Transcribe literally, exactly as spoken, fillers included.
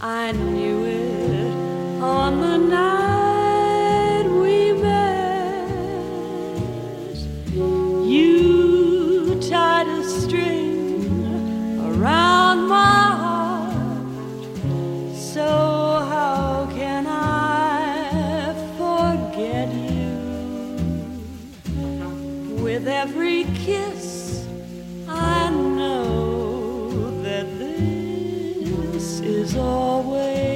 I knew it on the night we met. You tied a string around my heart, so how can I forget you? With every kiss I know that this is always